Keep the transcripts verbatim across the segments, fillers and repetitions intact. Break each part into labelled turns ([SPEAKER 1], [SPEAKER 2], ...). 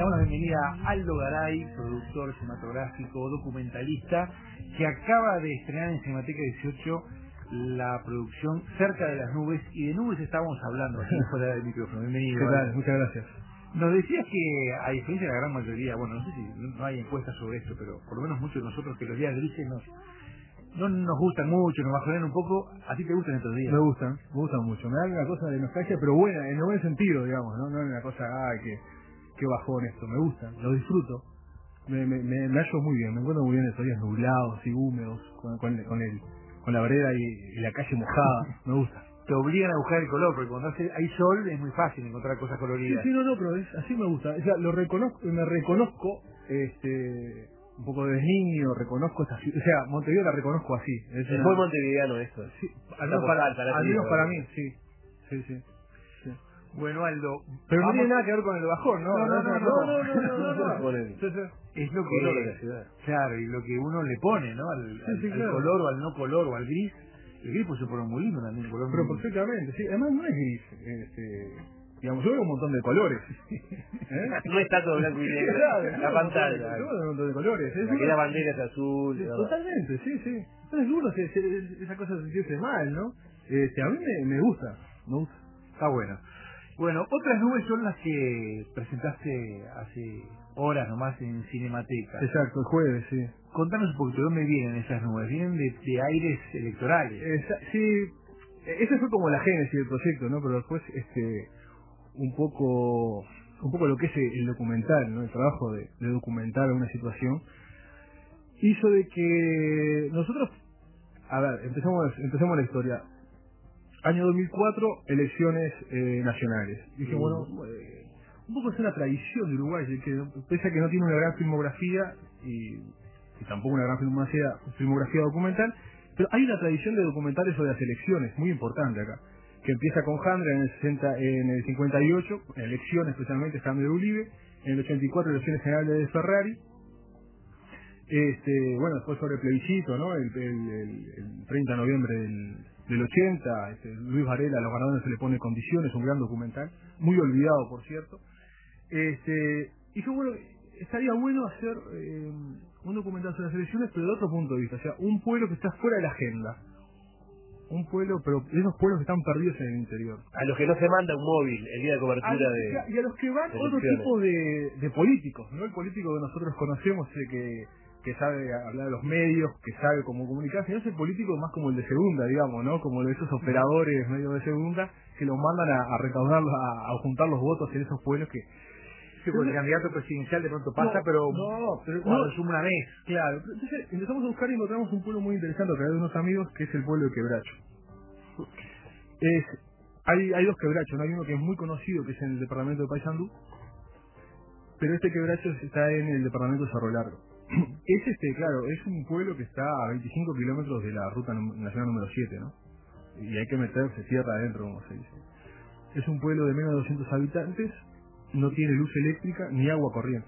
[SPEAKER 1] damos la bienvenida a Aldo Garay, productor cinematográfico, documentalista, que acaba de estrenar en Cinemateca dieciocho la producción Cerca de las Nubes, y de nubes estábamos hablando aquí fuera del micrófono. Bienvenido.
[SPEAKER 2] ¿Qué tal? Muchas gracias.
[SPEAKER 1] Nos decías que, a diferencia de la gran mayoría, bueno, no sé si no hay encuestas sobre esto, pero por lo menos muchos de nosotros, que los días grises nos, no nos gustan mucho, nos bajonean un poco. ¿A ti te gustan estos días?
[SPEAKER 2] Me gustan, me gustan mucho. Me dan una cosa de nostalgia, pero buena, en el buen sentido, digamos, ¿no? No es una cosa, ay, que, que bajón esto. Me gustan, lo disfruto. Me, me, me, me hallo muy bien, me encuentro muy bien estos días nublados y húmedos, con, con, con, el, con la vereda y, y la calle mojada. Me gusta.
[SPEAKER 1] Te obligan a buscar el color, porque cuando hace, hay sol es muy fácil encontrar cosas coloridas.
[SPEAKER 2] Sí, sí, no, no, pero es, así me gusta. O sea, lo reconozco, me reconozco, este, un poco de niño, reconozco esta ciudad. O sea, Montevideo la reconozco así. Es,
[SPEAKER 3] es muy montevideano esto.
[SPEAKER 2] Sí, al menos para, al menos para mí, sí. Sí, sí. sí.
[SPEAKER 1] Bueno, Aldo,
[SPEAKER 2] pero
[SPEAKER 1] vamos...
[SPEAKER 2] no tiene nada que ver con el bajón, ¿no?
[SPEAKER 1] No, no, no, no, no, no, no, no, no, no. Es lo que,
[SPEAKER 3] de la ciudad.
[SPEAKER 1] Claro, y lo que uno le pone, ¿no? Al,
[SPEAKER 2] sí,
[SPEAKER 1] al,
[SPEAKER 2] sí,
[SPEAKER 1] al
[SPEAKER 2] claro.
[SPEAKER 1] color o al no color o al gris. El gris puede ser por un muy lindo también, color
[SPEAKER 2] pero
[SPEAKER 1] muy...
[SPEAKER 2] perfectamente, sí. Además no es gris, este, digamos, yo veo un montón de colores.
[SPEAKER 3] ¿Eh? No está todo blanco y negro.
[SPEAKER 2] Claro,
[SPEAKER 3] la pantalla.
[SPEAKER 2] Yo veo un montón de colores. Es
[SPEAKER 3] la bandera es azul.
[SPEAKER 2] Sí, totalmente, sí, sí. Entonces es duro esa cosa de sentirse mal, ¿no? Este, a mí me, me gusta, me gusta.
[SPEAKER 1] Está bueno. Bueno, otras nubes son las que presentaste hace horas nomás en Cinemateca.
[SPEAKER 2] Exacto, el jueves, sí.
[SPEAKER 1] Contanos un poquito, ¿de dónde vienen esas nubes? ¿Vienen de, de aires electorales?
[SPEAKER 2] Esa, sí, esa fue como la génesis del proyecto, ¿no? Pero después, este, un poco, un poco lo que es el documental, ¿no? El trabajo de, de documentar una situación hizo de que nosotros, a ver, empezamos, empezamos la historia. Año dos mil cuatro, elecciones eh, nacionales. Dije, bueno, eh, un poco es una tradición de Uruguay, que pese a que no tiene una gran filmografía y, y tampoco una gran filmografía, filmografía documental, pero hay una tradición de documentales sobre las elecciones muy importante acá, que empieza con Jandra en el, sesenta, en el cincuenta y ocho, en elecciones especialmente Jandra de Ulibe, en el ochenta y cuatro elecciones generales de Ferrari, este, bueno, después sobre el plebiscito, ¿no? El, el, el, el treinta de noviembre del, del ochenta, este, Luis Varela, a los ganadores se le pone condiciones, un gran documental, muy olvidado por cierto. Este, y dije, bueno, estaría bueno hacer eh, un documental sobre las elecciones, pero de otro punto de vista, o sea, un pueblo que está fuera de la agenda. Un pueblo, pero esos pueblos que están perdidos en el interior.
[SPEAKER 3] A los que no se manda un móvil el día de cobertura
[SPEAKER 2] a,
[SPEAKER 3] de...
[SPEAKER 2] Y a los que van otro tipo de, de políticos, ¿no? El político que nosotros conocemos, el que... que sabe hablar de los medios, que sabe cómo comunicarse, no es el político más como el de segunda, digamos, ¿no? Como de esos operadores medio de segunda que los mandan a, a recaudar, a, a juntar los votos en esos pueblos que...
[SPEAKER 1] Sí, porque el candidato presidencial de pronto pasa,
[SPEAKER 2] no,
[SPEAKER 1] pero
[SPEAKER 2] no, pero
[SPEAKER 1] cuando
[SPEAKER 2] no,
[SPEAKER 1] suma una vez.
[SPEAKER 2] Claro, entonces empezamos a buscar y encontramos un pueblo muy interesante a través de unos amigos, que es el pueblo de Quebracho. Es, hay, hay dos quebrachos, ¿no? Hay uno que es muy conocido, que es en el departamento de Paysandú, pero este quebracho está en el departamento de Cerro Largo. Es este, claro, es un pueblo que está a veinticinco kilómetros de la ruta nacional número siete, ¿no? Y hay que meterse tierra adentro, como se dice. Es un pueblo de menos de doscientos habitantes, no tiene luz eléctrica ni agua corriente.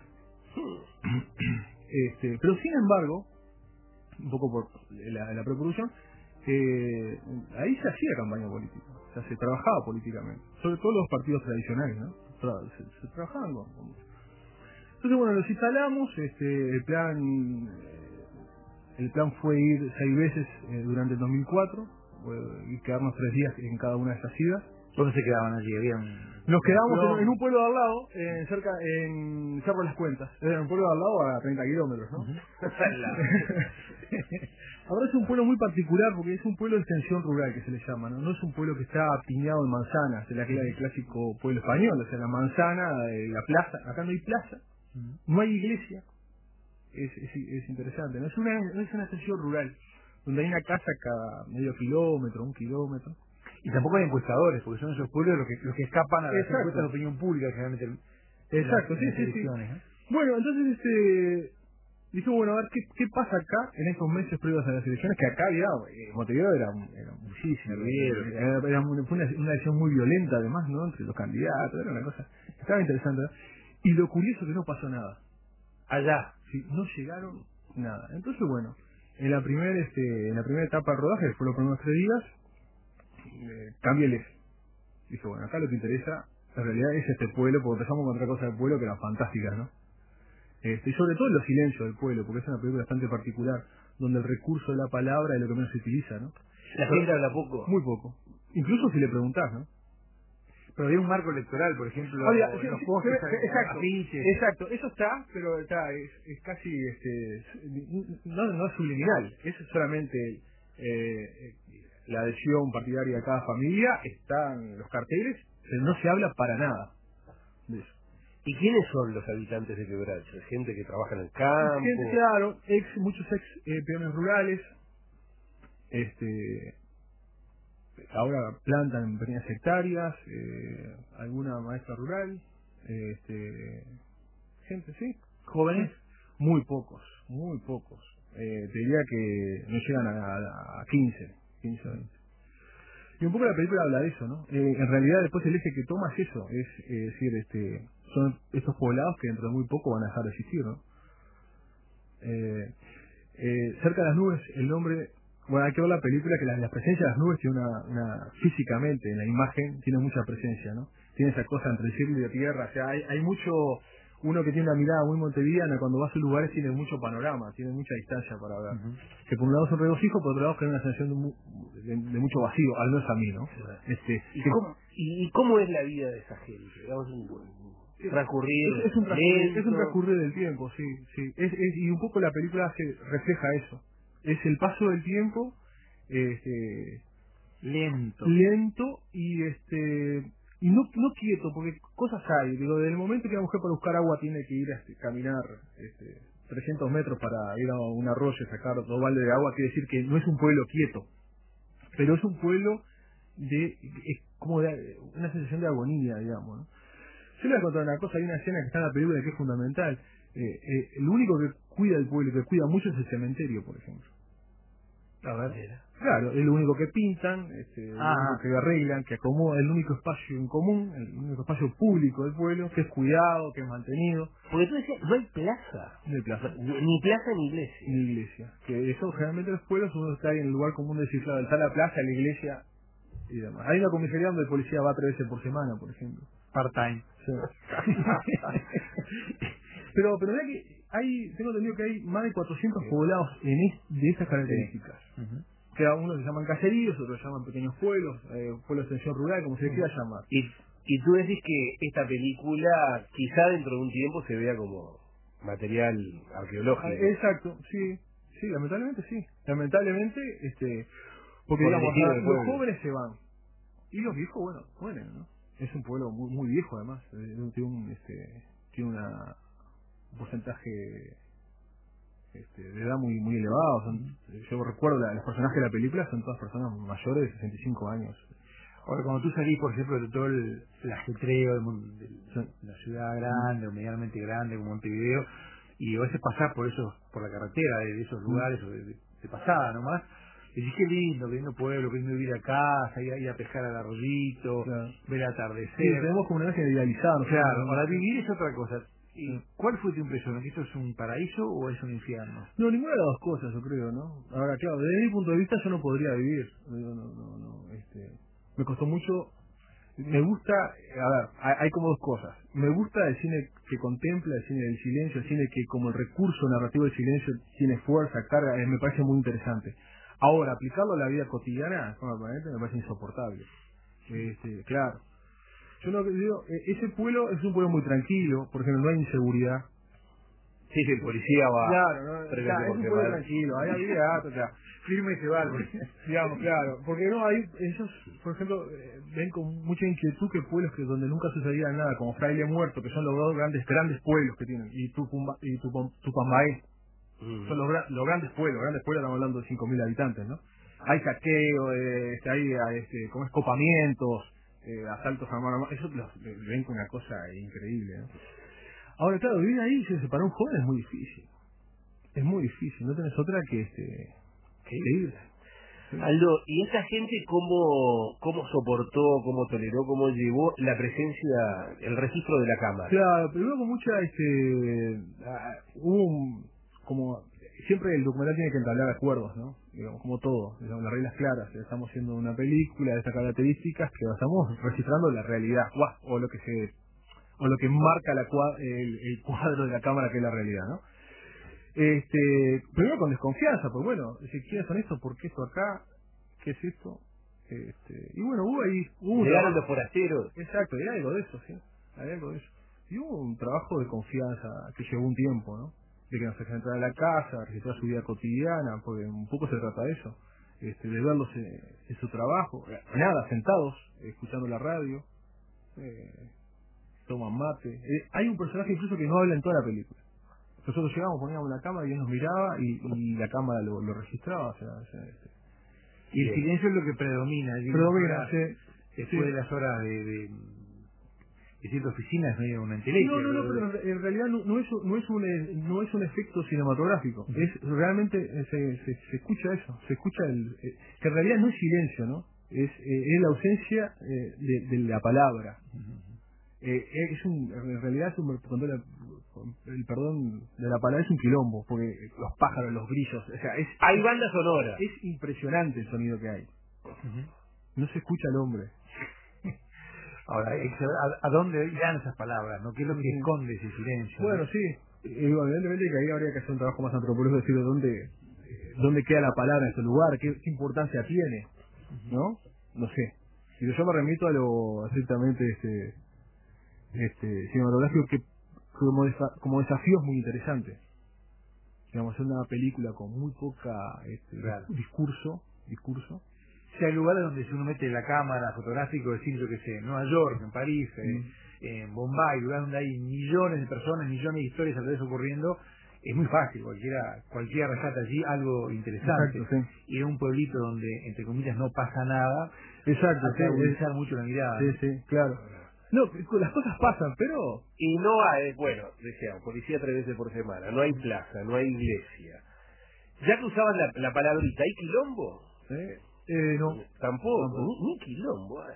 [SPEAKER 2] Este, pero sin embargo, un poco por la, la preproducción, eh, ahí se hacía campaña política, o sea, se trabajaba políticamente, sobre todo los partidos tradicionales, ¿no? Tra- se, se trabajaban con, con Entonces, bueno, los instalamos, este, el plan el plan fue ir seis veces eh, durante el dos mil cuatro eh, y quedarnos tres días en cada una de esas idas.
[SPEAKER 1] ¿Dónde se quedaban allí? ¿Habían...
[SPEAKER 2] Nos quedamos en, en un pueblo de al lado, en, cerca, en Cerro de las Cuentas. Era un pueblo de al lado a treinta kilómetros, ¿no?
[SPEAKER 1] Uh-huh.
[SPEAKER 2] Ahora es un pueblo muy particular porque es un pueblo de extensión rural que se le llama, ¿no? No es un pueblo que está piñado en manzanas, de la que era el clásico pueblo español, o sea, la manzana, eh, la plaza. Acá no hay plaza, no hay iglesia. Es, es, es interesante, ¿no? Es una, no es una extensión rural, donde hay una casa cada medio kilómetro, un kilómetro.
[SPEAKER 1] Y tampoco hay encuestadores, porque son esos pueblos los que, los que escapan a las encuestas de opinión pública, generalmente.
[SPEAKER 2] Exacto,
[SPEAKER 1] las,
[SPEAKER 2] sí,
[SPEAKER 1] las
[SPEAKER 2] sí, sí.
[SPEAKER 1] ¿eh?
[SPEAKER 2] Bueno, entonces, este... Dijo, bueno, a ver, ¿qué, qué pasa acá en estos meses previos a las elecciones? Que acá había, eh, Montevideo era, era muchísimo, era, era, era una, fue una, una elección muy violenta además, ¿no? Entre los candidatos, era una cosa, estaba interesante, ¿no? Y lo curioso es que no pasó nada.
[SPEAKER 1] Allá.
[SPEAKER 2] Sí, no llegaron nada. Entonces, bueno, en la primera este, en la primera etapa del rodaje, que fue los primeros tres días, eh, cambié el eje. Dije, bueno, acá lo que interesa, En realidad es este pueblo, porque empezamos con otra cosa del pueblo que eran fantásticas, ¿no? Este, y sobre todo los silencios del pueblo, porque es una película bastante particular, donde el recurso de la palabra es lo que menos se utiliza, ¿no?
[SPEAKER 3] La gente habla poco.
[SPEAKER 2] Muy poco. Incluso si le preguntás, ¿no?
[SPEAKER 1] Pero había un marco electoral, por ejemplo,
[SPEAKER 2] Había,
[SPEAKER 1] los
[SPEAKER 2] sí, sí,
[SPEAKER 1] postes,
[SPEAKER 2] sí, exacto,
[SPEAKER 1] afiches.
[SPEAKER 2] exacto, eso está, pero está, es, es casi, este, no, no es subliminal, es solamente eh, la adhesión partidaria de cada familia, están los carteles, pero no se habla para nada de eso.
[SPEAKER 3] ¿Y quiénes son los habitantes de Quebracho? ¿Gente que trabaja en el campo?
[SPEAKER 2] Gente, claro, ex, muchos ex eh, peones rurales, este, ahora plantan pequeñas hectáreas, eh, alguna maestra rural, eh, este, gente, sí, jóvenes, muy pocos, muy pocos. Eh, te diría que no llegan a, a, a quince, quince, veinte. Y un poco la película habla de eso, ¿no? Eh, en realidad después el eje que toma es eso, es eh, decir, este, son estos poblados que dentro de muy poco van a dejar de existir, ¿no? Eh, eh, cerca de las nubes, el nombre, bueno, hay que ver la película, que la, la presencia de las nubes tiene una, una, físicamente, en la imagen, tiene mucha presencia, ¿no? Tiene esa cosa entre el cielo y la tierra, o sea, hay, hay mucho, uno que tiene una mirada muy montevideana, cuando va a sus lugares tiene mucho panorama, tiene mucha distancia para ver. Uh-huh. Que por un lado es un regocijo, por otro lado crea una sensación de, mu, de, de mucho vacío, al menos a mí, ¿no?
[SPEAKER 3] Este, ¿Y, que, cómo, y, ¿Y cómo es la vida de esa gente? Digamos, un, un transcurrir,
[SPEAKER 2] es, es, un transcurrir es un transcurrir del tiempo, sí, sí. Es, es, y un poco la película hace, refleja eso. Es el paso del tiempo, este,
[SPEAKER 1] lento,
[SPEAKER 2] lento y este y no no quieto, porque cosas hay. Digo, desde el momento que la mujer para buscar agua tiene que ir a este, caminar este, trescientos metros para ir a un arroyo y sacar dos baldes de agua, quiere decir que no es un pueblo quieto, pero es un pueblo de es como de una sensación de agonía, digamos, ¿no? Yo le voy a contar una cosa, hay una escena que está en la película que es fundamental. Eh, eh, el único que cuida el pueblo, que cuida mucho, es el cementerio, por ejemplo.
[SPEAKER 1] A ver.
[SPEAKER 2] Claro, es lo único que pintan, este, el
[SPEAKER 1] ah.
[SPEAKER 2] único que arreglan, que acomoda, el único espacio en común, el único espacio público del pueblo, que es cuidado, que es mantenido.
[SPEAKER 3] Porque tú decías, no hay plaza.
[SPEAKER 2] No hay plaza.
[SPEAKER 3] Ni plaza ni iglesia.
[SPEAKER 2] Ni iglesia. Que eso generalmente los pueblos uno está ahí en el lugar común de decir, claro, está la plaza, la iglesia y demás. Hay una comisaría donde el policía va tres veces por semana, por ejemplo.
[SPEAKER 1] Part-time.
[SPEAKER 2] Sí. pero pero verdad que hay, tengo entendido que hay más de cuatrocientos poblados en es, de esas características. Sí. Uh-huh. Que a unos se llaman caseríos, otros se llaman pequeños pueblos, eh, pueblos de extensión rural, como se uh-huh. quiera llamar.
[SPEAKER 3] Y, y tú decís que esta película quizá dentro de un tiempo se vea como material arqueológico.
[SPEAKER 2] Ah, exacto, sí, sí, lamentablemente sí. Lamentablemente, este, porque
[SPEAKER 3] Por
[SPEAKER 2] digamos,
[SPEAKER 3] a,
[SPEAKER 2] los jóvenes se van. Y los viejos, bueno, mueren, ¿no? Es un pueblo muy, muy viejo además, tiene un, este, tiene una, un porcentaje este, de edad muy muy elevado. Son, yo recuerdo la, los personajes de la película son todas personas mayores de sesenta y cinco años.
[SPEAKER 1] Ahora, cuando tú salís, por ejemplo, de todo el, el ajetreo de, de la ciudad grande o medianamente grande como Montevideo, y a veces pasás por esos, por la carretera de, de esos lugares, o de, de, de pasada nomás, y decís, qué lindo, qué lindo pueblo, qué lindo ir a casa, ir a, ir a pescar al arroyito, claro. Ver el atardecer.
[SPEAKER 2] Sí, tenemos como una vez idealizada, ¿no?
[SPEAKER 1] Claro, ahora vivir es otra cosa. ¿Y cuál fue tu impresión? ¿Que esto es un paraíso o es un infierno?
[SPEAKER 2] No, ninguna de las dos cosas, yo creo, ¿no? Ahora, claro, desde mi punto de vista yo no podría vivir. No, no, no, no este, me costó mucho. Me gusta, a ver, hay, hay como dos cosas. Me gusta el cine que contempla, el cine del silencio, el cine que como el recurso narrativo del silencio tiene fuerza, carga, eh, me parece muy interesante. Ahora, aplicarlo a la vida cotidiana, como planeta, me parece insoportable. Este, claro. Yo no digo, ese pueblo es un pueblo muy tranquilo, por ejemplo, no hay inseguridad.
[SPEAKER 3] Sí, sí, el policía va.
[SPEAKER 2] Claro, no, claro, es un pueblo tranquilo, hay habilidad, o sea,
[SPEAKER 1] firme y se va,
[SPEAKER 2] digamos, claro, porque no hay, ellos, por ejemplo, ven con mucha inquietud que pueblos que donde nunca sucedía nada, como Fraile Muerto, que son los dos grandes grandes pueblos que tienen, y Tupumba, y Tupam, Tupambaé, mm. son los, los grandes pueblos, grandes pueblos, estamos hablando de cinco mil habitantes, ¿no? Hay saqueo, eh, hay, este, como escopamientos, eh, asaltos a mano a mano, eso los ven con una cosa increíble, ¿no? Ahora, claro, vivir ahí para un joven es muy difícil. Es muy difícil, no tenés otra que este que ir.
[SPEAKER 3] Sí. Aldo, ¿y esa gente cómo, cómo soportó, cómo toleró, cómo llevó la presencia, el registro de la cámara?
[SPEAKER 2] Claro, pero luego con mucha, este, uh, hubo un, como, siempre el documental tiene que entablar acuerdos, ¿no? Digamos, como todo, digamos, las reglas claras. Estamos haciendo una película de estas características que estamos registrando la realidad, o lo que se, o lo que marca la cua, el, el cuadro de la cámara que es la realidad, ¿no? Este, primero con desconfianza, pues bueno, decir, ¿quiénes son estos? ¿Por qué esto acá? ¿Qué es esto? Este, y bueno, hubo ahí, hubo
[SPEAKER 3] llegaron los forasteros.
[SPEAKER 2] Exacto, hay algo de eso, sí, hay algo de eso. Y hubo un trabajo de confianza que llevó un tiempo, ¿no? De que nos dejan entrar a la casa, registrar su vida cotidiana, porque un poco se trata de eso, este, de verlos en, en su trabajo, nada, sentados, escuchando la radio, eh, toman mate. Eh, hay un personaje incluso que no habla en toda la película. Nosotros llegamos, poníamos la cámara y él nos miraba y, y la cámara lo, lo registraba. O sea, o sea, este,
[SPEAKER 1] y el silencio es lo que predomina.
[SPEAKER 2] Predomina, sí.
[SPEAKER 1] Después
[SPEAKER 2] Sí.
[SPEAKER 1] de las horas de... de de ciertas oficinas no hay una entelequia.
[SPEAKER 2] No, no, no, pero en, en realidad no, no es no es un eh, no es un efecto cinematográfico. Uh-huh. Es realmente eh, se, se, se escucha eso, se escucha el eh, que en realidad no es silencio, ¿no? Es eh, es la ausencia eh, de, de la palabra. Uh-huh. eh, es un en realidad es un con la, el perdón de la palabra es un quilombo, porque los pájaros, los grillos, o sea, es
[SPEAKER 3] hay banda sonora.
[SPEAKER 2] Es impresionante el sonido que hay. Uh-huh. No se escucha al hombre.
[SPEAKER 1] Ahora, hay que saber a, a dónde irán esas palabras, ¿no? ¿Qué es lo que sí. esconde ese silencio?
[SPEAKER 2] Bueno, ¿no? Sí. Y, evidentemente que ahí habría que hacer un trabajo más antropológico, decir dónde, dónde queda la palabra en ese lugar, qué, qué importancia tiene, ¿no? No sé. Y yo me remito a lo estrictamente este, este, cinematográfico que como, desa, como desafío es muy interesante. Digamos, es una película con muy poca este, claro. discurso, discurso.
[SPEAKER 1] O sea, hay lugares donde si uno mete la cámara fotográfica, decir, yo que sé, en Nueva York, en París, mm. eh, en Bombay, lugares donde hay millones de personas, millones de historias a la vez ocurriendo, es muy fácil, cualquiera cualquiera rescata allí algo interesante.
[SPEAKER 2] Exacto, sí.
[SPEAKER 1] Y en un pueblito donde, entre comillas, no pasa nada,
[SPEAKER 2] exacto,
[SPEAKER 1] hace agudizar sí, mucho la mirada.
[SPEAKER 2] Sí, sí, claro. No, las cosas pasan, pero...
[SPEAKER 3] Y no hay, bueno, decíamos, policía tres veces por semana, no hay plaza, no hay iglesia. Ya que usabas la, la palabrita, ¿hay quilombo?
[SPEAKER 2] ¿Eh? Eh, no,
[SPEAKER 3] tampoco, tampoco. Ni, ni quilombo.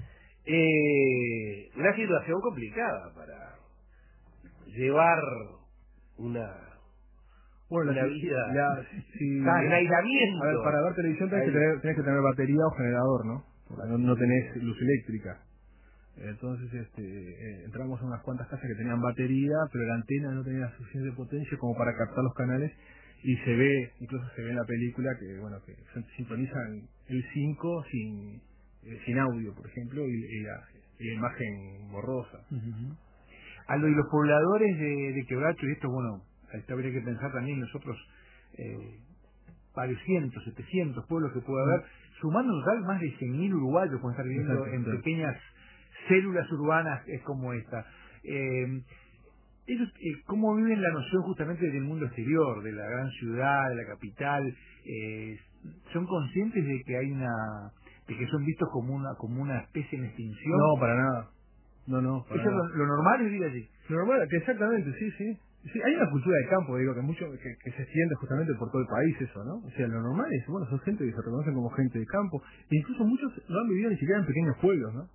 [SPEAKER 3] Eh, una situación complicada para llevar una,
[SPEAKER 2] bueno,
[SPEAKER 3] una
[SPEAKER 2] la,
[SPEAKER 3] vida
[SPEAKER 2] la, si,
[SPEAKER 3] en aislamiento.
[SPEAKER 2] A ver, para ver televisión tenés que, tener, tenés que tener batería o generador, ¿no? No, no tenés luz eléctrica. Entonces este, eh, entramos a unas cuantas casas que tenían batería, pero la antena no tenía suficiente potencia como para captar los canales. Y se ve, incluso se ve en la película que bueno que se sintonizan el cinco sin eh, sin audio, por ejemplo, y, y, la, y la imagen borrosa.
[SPEAKER 1] Uh-huh. Aldo, y los pobladores de, de Quebracho, y esto, bueno, esto habría que pensar también nosotros, eh, varios cientos, setecientos pueblos que puede haber, uh-huh. sumando en total más de cien mil uruguayos pueden estar viviendo exacto, en exacto. pequeñas células urbanas es como esta. Eh, Ellos, eh, ¿cómo viven la noción justamente del mundo exterior, de la gran ciudad, de la capital? Eh, ¿Son conscientes de que hay una, de que son vistos como una, como una especie en extinción?
[SPEAKER 2] No, para nada. No, no. Para
[SPEAKER 1] Eso
[SPEAKER 2] nada.
[SPEAKER 1] Es lo, lo normal es vivir allí.
[SPEAKER 2] Lo normal, que exactamente, sí, sí. Sí, hay una cultura de campo, digo, que mucho que, que se extiende justamente por todo el país eso, ¿no? O sea, lo normal es, bueno, son gente que se reconocen como gente de campo, e incluso muchos no han vivido ni siquiera en pequeños pueblos, ¿no?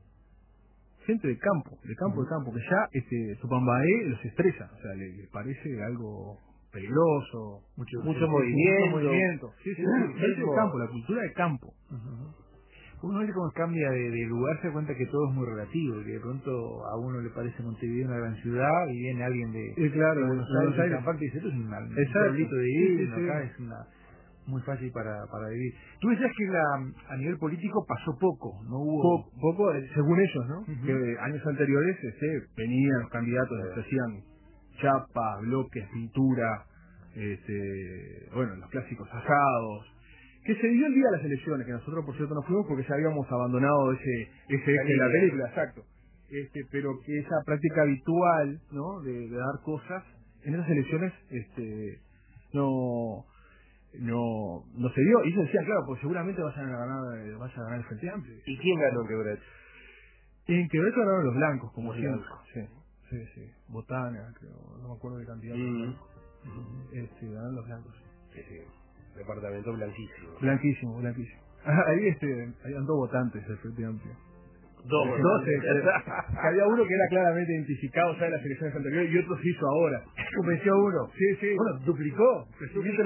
[SPEAKER 2] Gente de campo, de campo, uh-huh. de campo, que ya este Tupambaé los estresa, o sea, le, le parece algo peligroso,
[SPEAKER 3] mucho,
[SPEAKER 2] mucho,
[SPEAKER 3] mucho movimiento,
[SPEAKER 2] mucho movimiento. Sí, sí, sí, gente de campo, la cultura de campo.
[SPEAKER 1] Uh-huh. Uno ve cómo cambia de, de lugar, se da cuenta que todo es muy relativo, que de pronto a uno le parece Montevideo una gran ciudad y viene alguien de,
[SPEAKER 2] sí, claro,
[SPEAKER 1] de Buenos Aires, Aires. Aparte dice, esto es un, un pueblito de ir, sí, sí, acá sí. es una muy fácil para, para vivir. Tú decías que la, a nivel político pasó poco, no hubo...
[SPEAKER 2] Po, poco, según ellos, ¿no?
[SPEAKER 1] Uh-huh.
[SPEAKER 2] Que años anteriores este, venían los candidatos, les hacían chapa, bloques, pintura, este, bueno, los clásicos asados, que se dio el día de las elecciones, que nosotros por cierto no fuimos porque ya habíamos abandonado ese ese eje de la película, exacto. Este, pero que esa práctica habitual, ¿no? De, de dar cosas en esas elecciones, este, no no no se dio. Y ellos decían, claro, pues seguramente vayan a ganar, vayan a ganar el Frente Amplio.
[SPEAKER 3] ¿Y quién ganó en Quebracho?
[SPEAKER 2] En Quebracho ganaron los blancos, como
[SPEAKER 3] los
[SPEAKER 2] siempre.
[SPEAKER 3] Blancos.
[SPEAKER 2] Sí, sí, sí. Botana, creo, no me acuerdo de cantidad.
[SPEAKER 3] Mm.
[SPEAKER 2] Este, ganaron los blancos.
[SPEAKER 3] Sí, sí. Departamento blanquísimo.
[SPEAKER 2] Blanquísimo, blanquísimo. Ahí este, ahí andó votantes el Frente Amplio.
[SPEAKER 3] Dos.
[SPEAKER 2] doce. Que había uno que era claramente identificado ya de las elecciones anteriores y otro se hizo ahora.
[SPEAKER 1] Convenció a uno.
[SPEAKER 2] Sí, sí.
[SPEAKER 1] Bueno, duplicó.
[SPEAKER 2] Duplicó.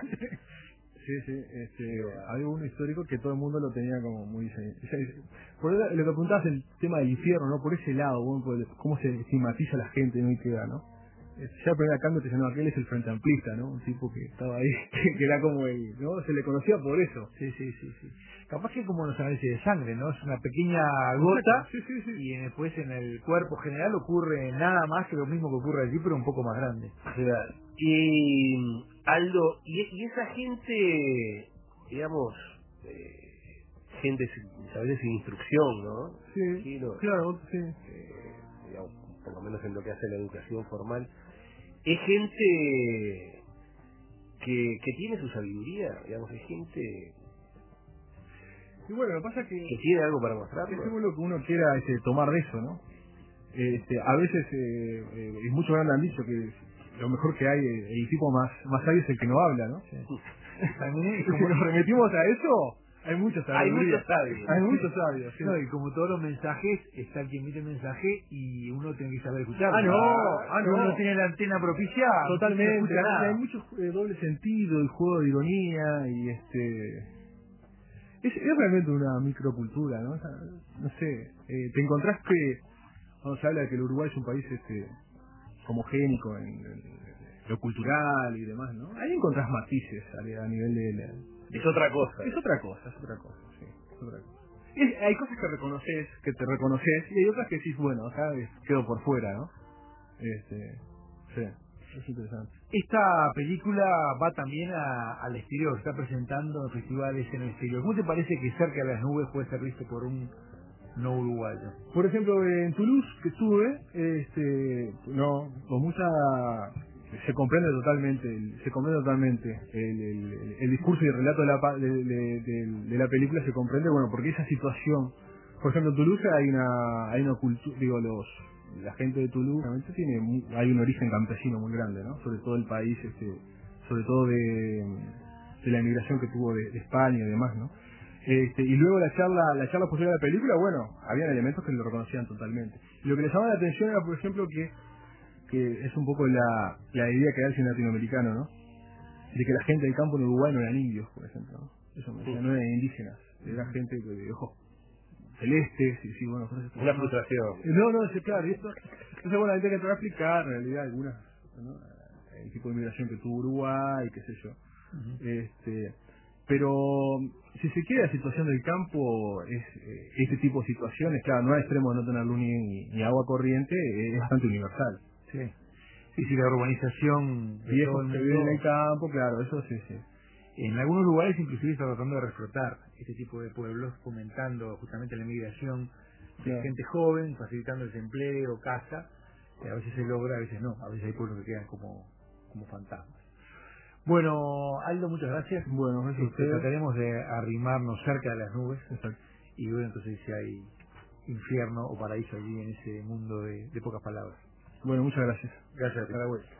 [SPEAKER 2] Sí, sí, este, había uno histórico que todo el mundo lo tenía como muy... Por lo que preguntabas el tema del infierno, ¿no? Por ese lado, bueno, por el, cómo se estigmatiza a la gente, ¿no? Y queda, ¿no? Ya el primer cambio te diciendo, aquel es el frente amplista, ¿no? Un tipo que estaba ahí, que era como el, ¿no? Se le conocía por eso.
[SPEAKER 1] Sí, sí, sí, sí. Capaz que como los análisis de sangre, ¿no? Es una pequeña gota,
[SPEAKER 2] sí, sí, sí.
[SPEAKER 1] y después en el cuerpo general ocurre nada más que lo mismo que ocurre allí, pero un poco más grande.
[SPEAKER 3] Claro. Y Aldo, y, y esa gente, digamos, eh, gente sin, a veces sin instrucción, ¿no?
[SPEAKER 2] Sí,
[SPEAKER 3] sí no,
[SPEAKER 2] claro, sí.
[SPEAKER 3] Eh, digamos, por lo menos en lo que hace la educación formal, es gente que, que tiene su sabiduría, digamos, es gente
[SPEAKER 2] Y bueno, lo que pasa es que...
[SPEAKER 3] que tiene algo para mostrarlo.
[SPEAKER 2] Es según lo que uno quiera este, tomar de eso, ¿no? Este, a veces, eh, eh, y muchos me han dicho que lo mejor que hay, eh, el tipo más, más sabio es el que no habla, ¿no? Sí. También, como nos remitimos a eso, hay muchos sabios.
[SPEAKER 3] Hay muchos sabios.
[SPEAKER 2] Hay muchos sabios, sí.
[SPEAKER 1] No, y como todos los mensajes, está el que emite el mensaje y uno tiene que saber escucharlo.
[SPEAKER 2] Ah, no, ah,
[SPEAKER 1] Si
[SPEAKER 2] no.
[SPEAKER 1] uno no tiene la antena propicia,
[SPEAKER 2] Totalmente.
[SPEAKER 1] no escucha nada.
[SPEAKER 2] Hay mucho eh, doble sentido y juego de ironía y este... Es, es realmente una microcultura, ¿no? O sea, no sé, eh, te encontrás que cuando se habla de que el Uruguay es un país este homogénico en, en lo cultural y demás, ¿no? Ahí encontrás matices a, a nivel de, de...
[SPEAKER 3] Es otra cosa.
[SPEAKER 2] Es otra cosa, es otra cosa, sí, es otra cosa. Es, hay cosas que reconoces, que te reconoces, y hay otras que decís, bueno, acá quedo por fuera, ¿no? Este, sí, es interesante.
[SPEAKER 1] Esta película va también a, al exterior, está presentando en festivales en el exterior. ¿Cómo te parece que Cerca de las Nubes puede ser visto por un no uruguayo?
[SPEAKER 2] Por ejemplo, en Toulouse, que estuve, este, no, con mucha... se comprende totalmente, se comprende totalmente el, el, el discurso y el relato de la, de, de, de, de la película se comprende, bueno, porque esa situación, por ejemplo, en Toulouse hay una, hay una cultura, digo, los... la gente de Toulouse realmente tiene muy, hay un origen campesino muy grande, ¿no? Sobre todo el país, este, sobre todo de, de la inmigración que tuvo de, de España y demás, ¿no? Este, y luego la charla, la charla posterior a la película, bueno, habían elementos que lo reconocían totalmente. Y lo que les llamaba la atención era, por ejemplo, que, que es un poco la, la idea que hay en latinoamericano, ¿no? De que la gente del campo en Uruguay no eran indios, por ejemplo, ¿no? Eso me decía, no eran indígenas, era gente de ojos celestes, y sí, bueno, por eso,
[SPEAKER 3] una frustración.
[SPEAKER 2] No, no, sí, claro, y esto, entonces bueno, hay que tratar de explicar en realidad algunas, ¿no? El tipo de migración que tuvo Uruguay, qué sé yo. Uh-huh. Este, pero si se quiere la situación del campo, es eh, este tipo de situaciones, claro, no a extremo de no tener luz ni, ni agua corriente, eh, es bastante universal.
[SPEAKER 1] Sí, sí, sí, la urbanización de
[SPEAKER 2] viejos
[SPEAKER 1] todo el
[SPEAKER 2] que
[SPEAKER 1] mundo,
[SPEAKER 2] viven en el campo, claro, eso sí, sí.
[SPEAKER 1] En algunos lugares inclusive está tratando de reflotar este tipo de pueblos, fomentando justamente la inmigración de claro. gente joven, facilitando el empleo, casa. A veces se logra, a veces no, a veces hay pueblos que quedan como, como fantasmas. Bueno, Aldo, muchas gracias.
[SPEAKER 2] Bueno, gracias
[SPEAKER 1] este, trataremos de arrimarnos cerca de las nubes. Exacto. Y bueno, entonces si hay infierno o paraíso allí en ese mundo de, de pocas palabras.
[SPEAKER 2] Bueno, muchas gracias.
[SPEAKER 1] Gracias, a la vuelta.